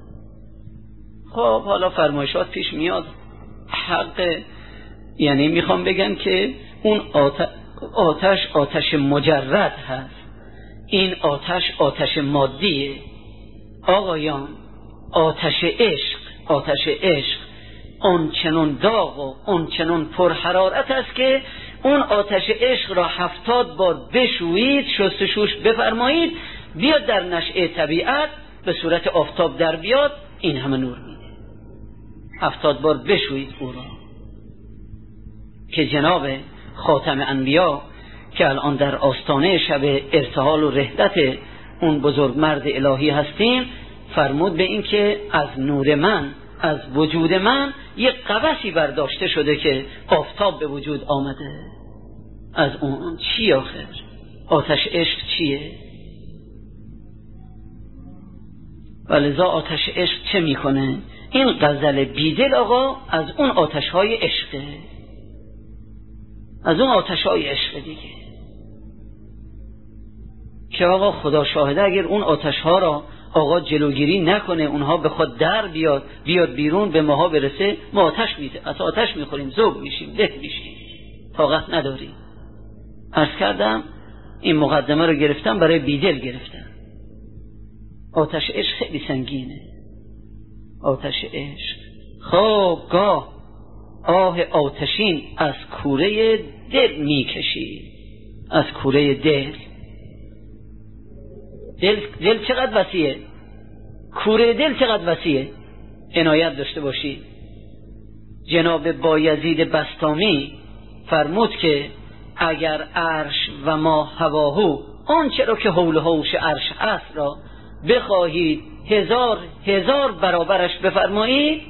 خب حالا فرمایشات پیش میاد حق، یعنی میخوام بگم که اون آتش مجرد هست، این آتش مادیه. آقایان آتش عشق اون چنون داغ و اون چنون پرحرارت است که اون آتش عشق را 70 بار بشویید، شستشوش بفرمایید، بیاد در نشأه طبیعت به صورت آفتاب در بیاد، این همه نور میده. 70 بار بشویید او را که جناب خاتم انبیا که الان در آستانه شب ارتحال و رحلت اون بزرگ مرد الهی هستیم، فرمود به این که از نور من، از وجود من یک قبسی برداشته شده که آفتاب به وجود آمده. از اون چی آخر؟ آتش عشق چیه؟ ولذا آتش عشق چه میکنه؟ این غزل بیدل آقا از اون آتش های عشقه، از اون آتش های عشق دیگه که آقا خدا شاهده اگر اون آتش ها را آقا جلوگیری نکنه، اونها به خود در بیاد بیرون، به ماها برسه، ما آتش میده، از آتش میخوریم، ذوب میشیم، له میشیم، طاقت نداریم. عرض کردم این مقدمه رو گرفتم برای بیدل گرفتم. آتش عشق خیلی سنگینه، آتش عشق. خب گاه آه آتشین از کوره دل میکشی، از کوره دل چقدر وسیعه، کوره دل چقدر وسیعه، عنایت داشته باشید. جناب بایزید بسطامی فرمود که اگر عرش و ما هواهو، آنچه را که حول و حوش عرش است را بخواهید 1000 برابرش بفرمایید،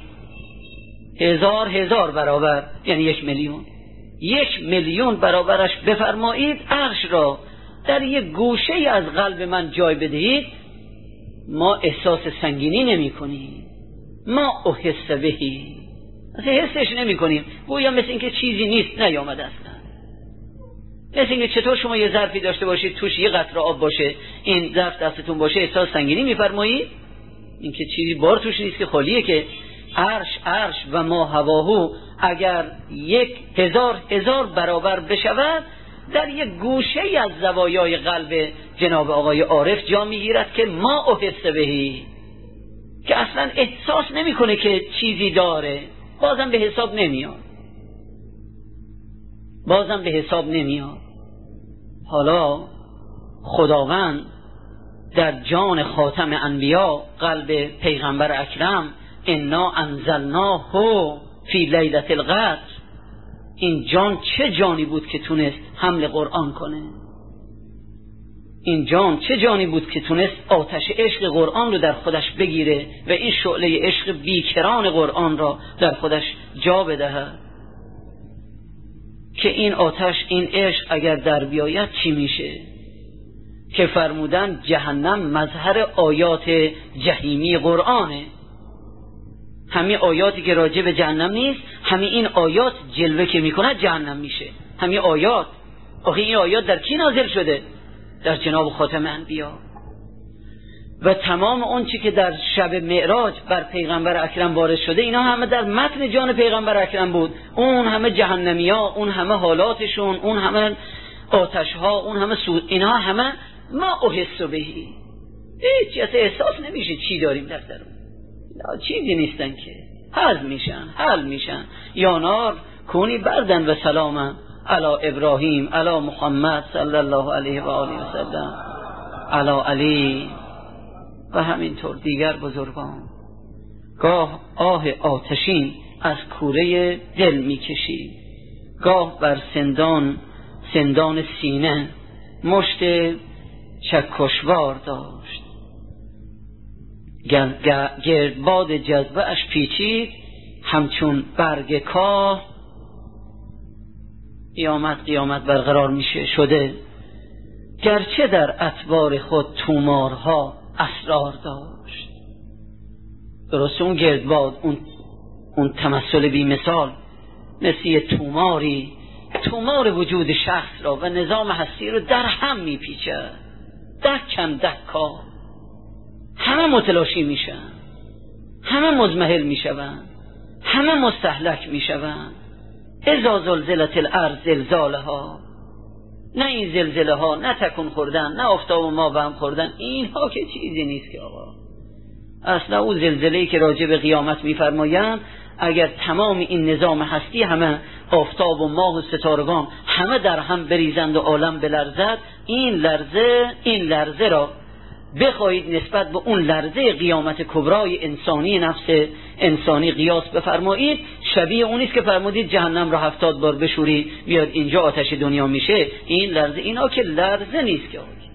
1000 برابر یعنی 1,000,000 برابرش بفرمایید، عرش را در یک گوشه از قلب من جای بدهید، ما احساس سنگینی نمی کنیم، ما احس بهی، اصلا حسش نمی کنیم، گویا مثل اینکه چیزی نیست، نیامده اصلا. مثل اینکه چطور شما یه ظرفی داشته باشید توش یه قطره آب باشه، این ظرف دستتون باشه، احساس سنگینی میفرمایید؟ این که چیزی بار توش نیست، که خالیه. که عرش و ما هواهو اگر 1000 برابر بشود، در یک گوشه از زوایای قلب جناب آقای عارف جا میگیرد که ما احس بهی، که اصلا احساس نمیکنه که چیزی داره، بازم به حساب نمیاد. حالا خداوند در جان خاتم انبیا، قلب پیغمبر اکرم، انا انزلناه فی لیلة القدر، این جان چه جانی بود که تونست حمل قرآن کنه؟ این جان چه جانی بود که تونست آتش عشق قرآن رو در خودش بگیره و این شعله عشق بیکران قرآن را در خودش جا بدهد؟ که این آتش، این عشق اگر در بیاید چی میشه؟ که فرمودن جهنم مظهر آیات جهیمی قرآنه. همین آیاتی که راجع به جهنم نیست، همین این آیات جلوه که میکنه جهنم میشه. همین آیات، آخه این آیات در کی نازل شده؟ در جناب خاتم انبیا. و تمام اون چی که در شب معراج بر پیغمبر اکرم وارد شده اینا همه در متن جان پیغمبر اکرم بود. اون همه جهنمیا، اون همه حالاتشون، اون همه آتشها، اون همه سود، اینا همه ما احس بهی، هیچ احساس نمیشه چی داریم در درون، چیزی نیستن که حل میشن. یا نار کونی بردن و سلامم علی ابراهیم علی محمد صلی الله علیه و آله و سلم علی علی و همینطور دیگر بزرگان. گاه آه آتشین از کوره دل میکشید، گاه بر سندان سینه مشت چکشوار داشت. گردباد جذبه اش پیچید همچون برگ کاه. قیامت برقرار میشه شده، گرچه در اتبار خود تومارها اسرار داشت. درست اون گردباد، اون تمثل بی مثال، مثل تومار وجود شخص را و نظام هستی رو در هم میپیچه، دکن دکا، همه متلاشی میشن، همه مزمحل میشون، همه مستهلک میشون. اذا زلزلت الارض زلزالها، نه این زلزله ها، نه تکون خوردن، نه آفتاب و ما به هم خوردن، اینها که چیزی نیست که آقا. اصلا اون زلزله‌ای که راجع به قیامت میفرمایند، اگر تمام این نظام هستی، همه آفتاب و ماه و ستارگان همه در هم بریزند و عالم بلرزد، این لرزه را بخواهید نسبت به اون لرزه قیامت کبرای انسانی، نفس انسانی قیاس بفرمایید، شبیه اونیست که فرمودید جهنم را 70 بار بشوری بیاد اینجا آتش دنیا میشه. این لرزه، اینا که لرزه نیست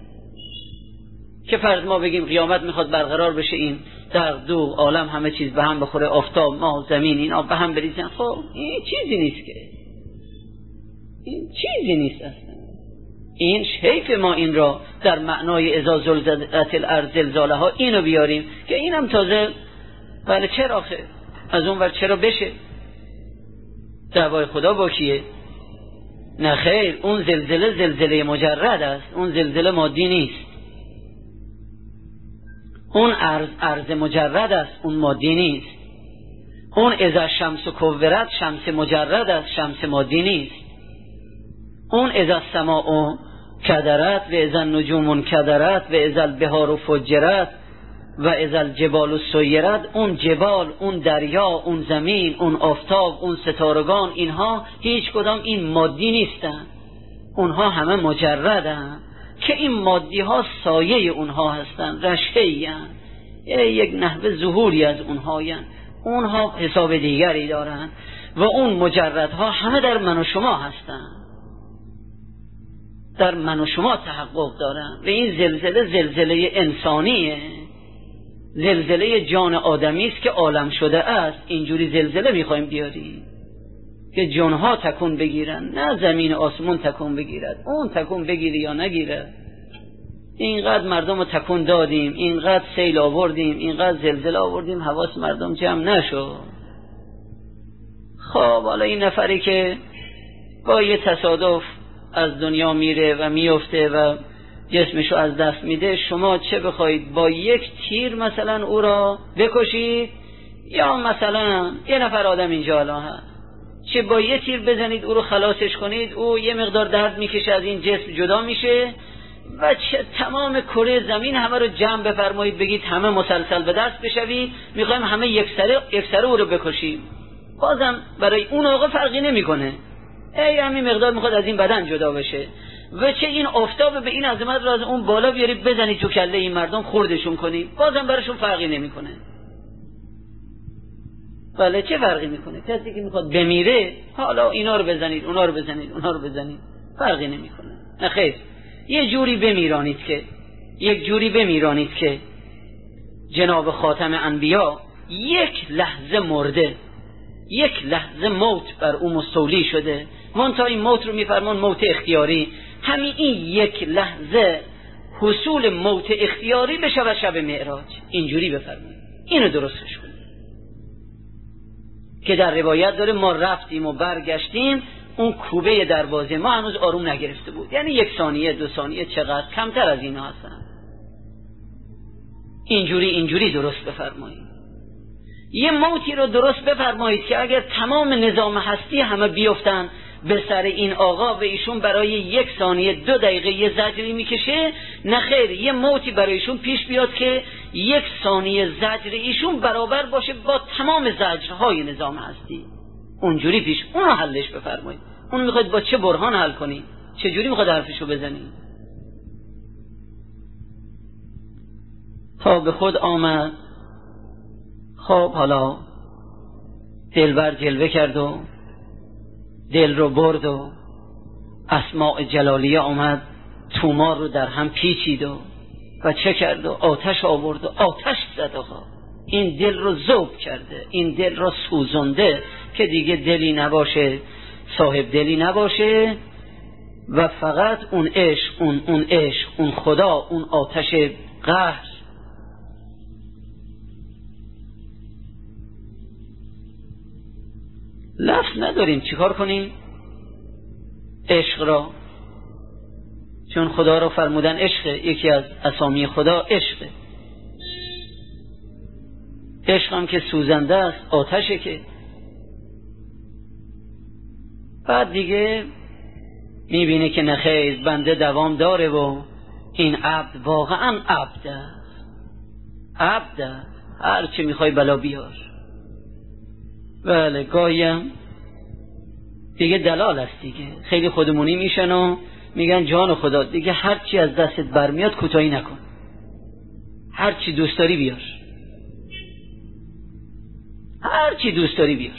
که فرض ما بگیم قیامت میخواد برقرار بشه، این در دو عالم همه چیز به هم بخوره، آفتاب، ماه، زمین اینا به هم بریزن. خب این چیزی نیست که، این چیزی نیست اصلا. این حیف ما این را در معنای اذا زلزلت الارض زلزالها اینو بیاریم که اینم تازه بله چرا آخه از اون ور چرا بشه، دعوای خدا با کیه؟ نه خیر، اون زلزله مجرد است، اون زلزله مادی نیست. اون ارز مجرد است، اون مادی نیست. اون اذا شمس کورت شمس مجرد است، شمس مادی نیست. اون اذا السماء کدرت و اذا النجوم کدرت و اذا البحار فجرت و اذا الجبال سیرت، اون جبال، اون دریا، اون زمین، اون آفتاب، اون ستارگان، اینها هیچ کدام این مادی نیستن، اونها همه مجردن که این مادی ها سایه اونها هستن، رشحه‌ای هستن، یک نحوه ظهوری از اونها هستن، اونها حساب دیگری دارن و اون مجردها همه در من و شما هستن، در من و شما تحقق دارن. و این زلزله انسانیه، زلزله جان آدمی است که عالم شده است. اینجوری زلزله میخوایم بیاریم که جانها تکون بگیرن، نه زمین آسمون تکون بگیرد. اون تکون بگیره یا نگیره، اینقدر مردم رو تکون دادیم، اینقدر سیل آوردیم، اینقدر زلزله آوردیم، حواس مردم جمع نشد. خب حالا این نفری که با یه تصادف از دنیا میره و میفته و جسمشو از دست میده، شما چه بخواید با یک تیر مثلا او را بکشید، یا مثلا یه نفر آدم اینجا الان هست، چه با یه تیر بزنید او رو خلاصش کنید، او یه مقدار درد میکشه، از این جسم جدا میشه، و چه تمام کره زمین همه رو جمع بفرمایید بگید همه مسلسل به دست بشوید، میخوایم همه یک سره او رو بکشیم، بازم برای اون آقا فرقی نمیکنه، همین مقدار میخواد از این بدن جدا بشه. و چه این آفتاب به این عظمت رو از اون بالا بیارید بزنید تو کله این مردم خردشون کنید، بازم براشون فرقی نمیکنه. بله چه فرقی میکنه؟ کسی که میخواد بمیره، حالا اینا رو بزنید، اونا رو بزنید، اونا رو بزنید، فرقی نمیکنه. نه خیر، یک جوری بمیرانید که جناب خاتم انبیا یک لحظه مرده، یک لحظه موت بر او مستولی شده. منتها این موت رو میفرمان موت اختیاری، همین این یک لحظه حصول موت اختیاری بشه و شب معراج اینجوری بفرمایید، اینو درستش کنید که در روایت داره ما رفتیم و برگشتیم، اون کوبه دروازه ما هنوز آروم نگرفته بود، یعنی 1 ثانیه 2 ثانیه، چقدر کمتر از اینا هستن. اینجوری درست بفرمایید. یه موتی رو درست بفرمایید که اگر تمام نظام هستی همه بیفتن به سر این آقا و ایشون برای 1 ثانیه 2 دقیقه یه زجری میکشه، نه خیر، یه موتی برای ایشون پیش بیاد که 1 ثانیه زجر ایشون برابر باشه با تمام زجرهای نظام هستی. اونجوری پیش اونو حلش بفرمایید. اون میخواید با چه برهان حل کنید؟ چه جوری میخواید حرفشو بزنید؟ تا به خود آمد. خب حالا دلبر جلوه کرد و دل رو برد و اسماء جلالیه آمد تومار رو در هم پیچید و چه کرد و آتش آورد و آتش زد. آقا این دل رو ذوب کرده، این دل رو سوزنده که دیگه دلی نباشه، صاحب دلی نباشه و فقط اون عشق، اون عشق، اون خدا، اون آتش قهر. لفظ نداریم، چیکار کنیم؟ عشق را، چون خدا را فرمودن عشقه، یکی از اسامی خدا عشقه. عشق هم که سوزنده است، آتشه که. بعد دیگه میبینه که نخیر بنده دوام داره و این عبد واقعا عبد است، عبد است، هر چی میخوای بلا بیار. بله گاهیم دیگه دلال است دیگه، خیلی خودمونی میشن و میگن جان خدا دیگه هر چی از دستت برمیاد کوتاهی نکن، هر چی دوست داری بیار، هر چی دوست داری بیار،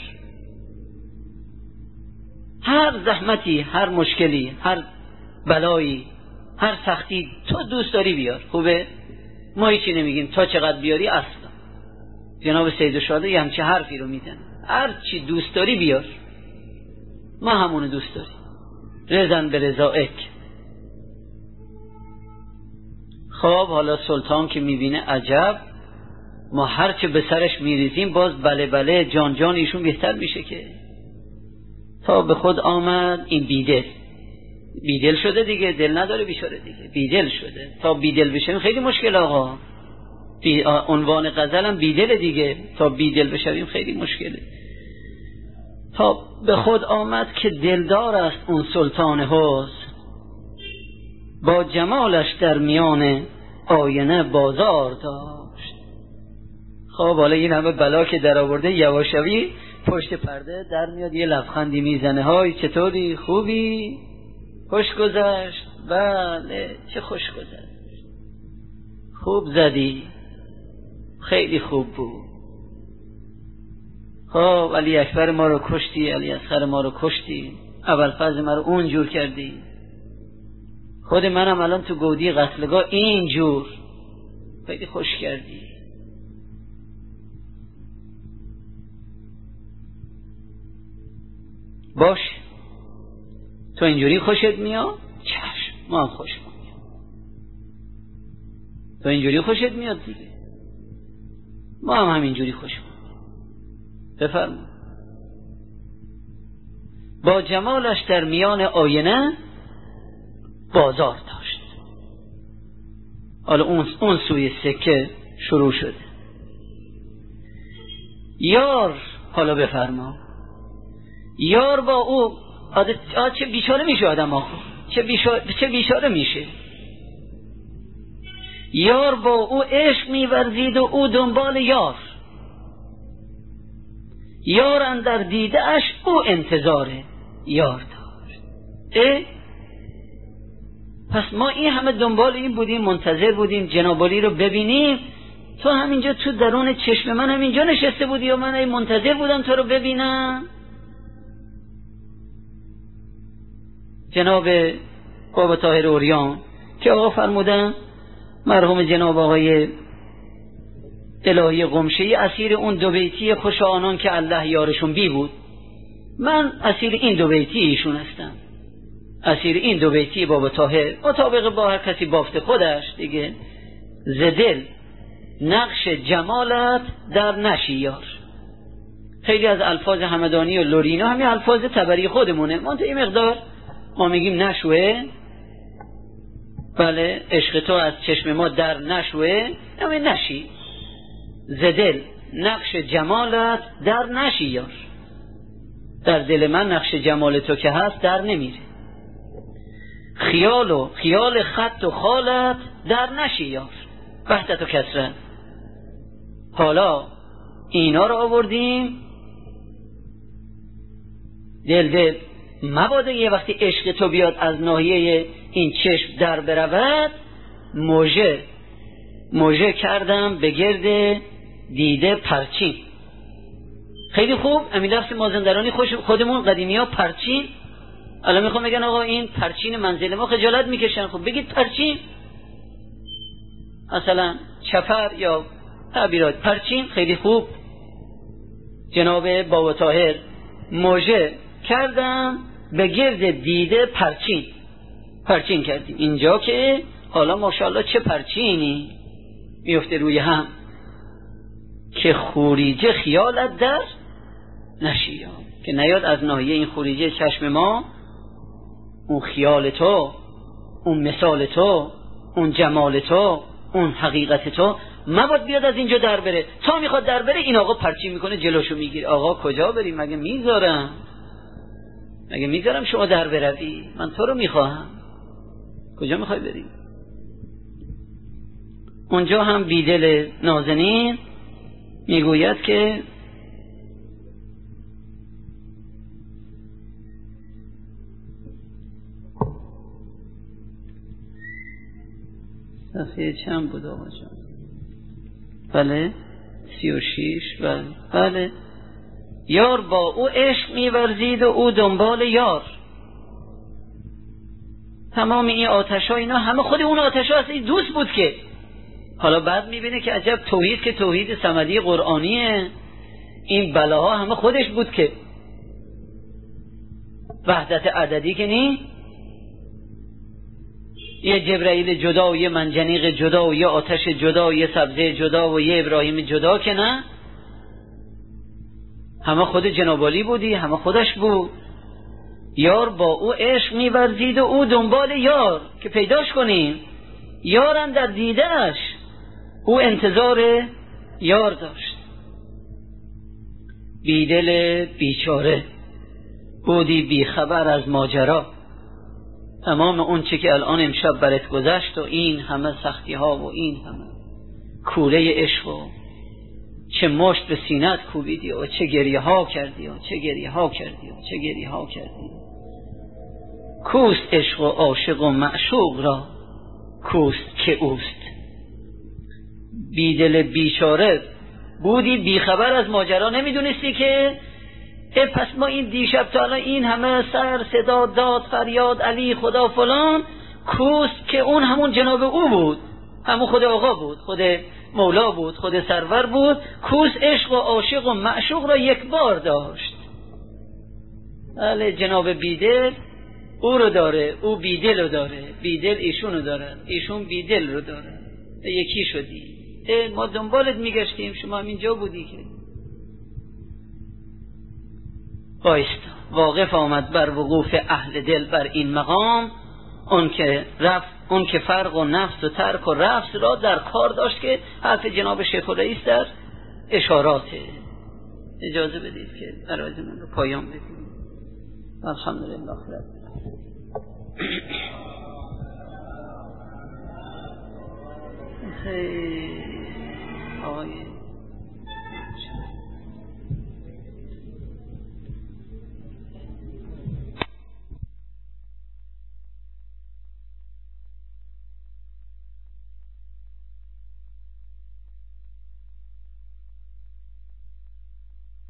هر زحمتی، هر مشکلی، هر بلایی، هر سختی تو دوست داری بیار. خوبه؟ ما هیچی نمیگیم تا چقدر بیاری. اصلا جناب سید شاده یه همچه حرفی رو میزنه، هر چی دوست داری بیار، ما همونو دوست داریم. رضا به رضایک. خب حالا سلطان که میبینه عجب، ما هر چه به سرش میریزیم باز بله بله جان جان ایشون بهتر میشه که. تا به خود آمد این بیدل شده دیگه، دل نداره بیچاره دیگه، بیدل شده. تا بیدل بشیم خیلی مشکل آقا. عنوان غزلم بیدل دیگه، تا بیدل بشیم خیلی مشکله. تا به خود آمد که دلدار است اون سلطان حسن، با جمالش در میان آینه بازار داشت. خب حالا این همه بلا که در آورده، یواشوی پشت پرده در میاد یه لبخندی میزنه، های چطوری، خوبی، خوش گذشت؟ بله چه خوش گذشت، خوب زدی، خیلی خوب بود. خب علی اکبر ما رو کشتی، علی اصغر ما رو کشتی، ابوالفضل ما رو اون جور کردی، خود منم الان تو گودی قتلگاه این جور، خیلی خوش کردی. باش تو اینجوری خوشت میاد؟ چشم، ما هم خوش میاد. تو اینجوری خوشت میاد دیگه، ما هم همینجوری خوش میاد. بفرما. با جمالش در میان آینه بازار داشت. حالا اون سوی سکه شروع شده. یار، حالا بفرما، یار با او چه بیچاره میشه آدم آخو، چه بیچاره میشه. یار با او عشق میورزید و او دنبال یار، یار اندر دیده اش او انتظار یار داشت. پس ما این همه دنبال این بودیم، منتظر بودیم جنابالی رو ببینیم، تو همینجا تو درون چشم من همینجا نشسته بودی و من منتظر بودم تو رو ببینم. جناب بابا طاهر اوریان که آقا فرمودن، مرحوم جناب آقای الهی قمشه‌ای اسیر اون 2 بیتی خوش آنان که الله یارشون بی بود، من اسیر این 2 بیتی ایشون هستم، اسیر این 2 بیتی بابا طاهر، مطابق با هر کسی بافت خودش دیگه. زدل نقش جمالت در نشی یار. خیلی از الفاظ همدانی و لورینا همین الفاظ تبری خودمونه، ما این مقدار ما میگیم نشوه، بله عشق تو از چشم ما در نشوه، اما نشی زدل نقش جمالت در نشی یار، در دل من نقش جمال تو که هست در نمیره. خیال خط و خالت در نشی یار، وحدت و کسرت. حالا اینا رو آوردیم دل مبادا یه وقتی عشق تو بیاد از ناحیه این چشم در برود، موجه کردم به گرد دیده پرچین. خیلی خوب، همین لفظ مازندرانی خودمون قدیمی ها پرچین، الان میخوام بگن آقا این پرچین منزل ما خجالت میکشن، خب بگید پرچین، مثلا چپر یا تعبیرات پرچین. خیلی خوب، جناب بابا طاهر موجه کردم به گرد دیده پرچین کردیم. اینجا که حالا ماشاءالله چه پرچینی میفته روی هم که خوریجه خیالت در نشی، که نیاد از ناحیه این خوریجه چشم ما اون خیال تو، اون مثال تو، اون جمال تو، اون حقیقت تو مباد بیاد از اینجا در بره. تا میخواد در بره این آقا پرچین میکنه جلوشو میگیره. آقا کجا بریم؟ مگه میذارم شما در بروی؟ من تو رو میخواهم، کجا میخوای بریم؟ اونجا هم بیدل نازنین میگوید که صفحه چند بود آقا جان؟ بله 36. بله یار با او عشق می‌ورزید و او دنبال یار. تمام این آتش‌ها اینا همه خود اون آتش‌ها اصلا دوست بود که حالا بعد می‌بینه که عجب توحید که توحید صمدی قرآنیه، این بلاها همه خودش بود که وحدت عددی که نی، یه جبرائیل جدا و یه منجنیق جدا و یه آتش جدا و یه سبزه جدا و یه ابراهیم جدا که نه، همه خود جناب علی بودی، همه خودش بود. یار با او عشق می‌ورزید و او دنبال یار، که پیداش کنیم. یارم در دیده‌اش، او انتظار یار داشت. بیدل بیچاره بودی بی خبر از ماجرا، تمام اون چه که الان امشب برات گذشت و این همه سختی ها و این همه کوره عشق و چه مشت به سینت کوبیدی و چه گریه ها کردی کوست عشق و عاشق و معشوق را، کوست که اوست. بیدل بیچاره بودی بیخبر از ماجرا، نمیدونستی که پس ما این دیشب تا الان این همه سر صدا داد فریاد علی خدا فلان، کوست که اون همون جناب او بود، همون خود آقا بود، خود مولا بود، خود سرور بود. کوست عشق و عاشق و معشوق را یک بار داشت. بله جناب بیدل او رو داره، او بیدل رو داره، بیدل ایشون رو داره، ایشون بیدل رو داره، یکی شدی. ما دنبالت میگشتیم، شما هم اینجا بودی که بایست. واقف آمد بر وقوف اهل دل بر این مقام، اون که فرق و نفس و ترک و رفض را در کار داشت، که حرف جناب شیخ الرئیس در اشاراته. اجازه بدید که عرایزمون رو پایان بدیم. الحمدلله رب العالمین.